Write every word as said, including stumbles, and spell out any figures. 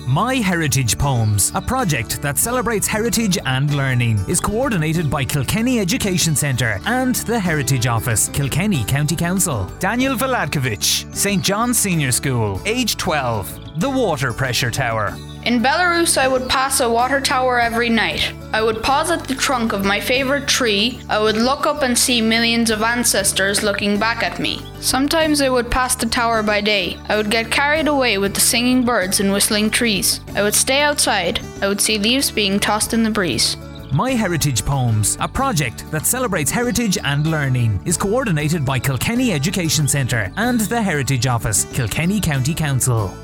My Heritage Poems, a project that celebrates heritage and learning, is coordinated by Kilkenny Education Centre and the Heritage Office, Kilkenny County Council. Daniel Vladkovic, Saint John's Senior School, age twelve. The Water Pressure Tower. In Belarus, I would pass a water tower every night. I would pause at the trunk of my favourite tree. I would look up and see millions of ancestors looking back at me. Sometimes I would pass the tower by day. I would get carried away with the singing birds and whistling trees. I would stay outside. I would see leaves being tossed in the breeze. My Heritage Poems, a project that celebrates heritage and learning, is coordinated by Kilkenny Education Centre and the Heritage Office, Kilkenny County Council.